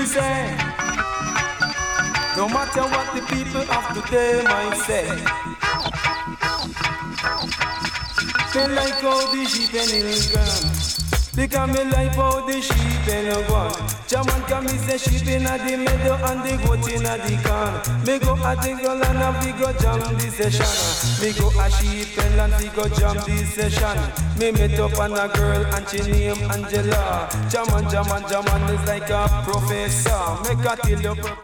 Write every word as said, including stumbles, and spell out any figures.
say, no matter what the people of today might say, me like how the sheep and the gun. Because me like how the sheep and the gun. Jaman can me say sheep in the meadow and the goat in the corn. Me go a jingle and a we go jam the session. Me go a sheep and land we go jam the session. Me met up on a girl and she name Angela. Jaman, Jaman, Jaman is like a professor. Make a till you.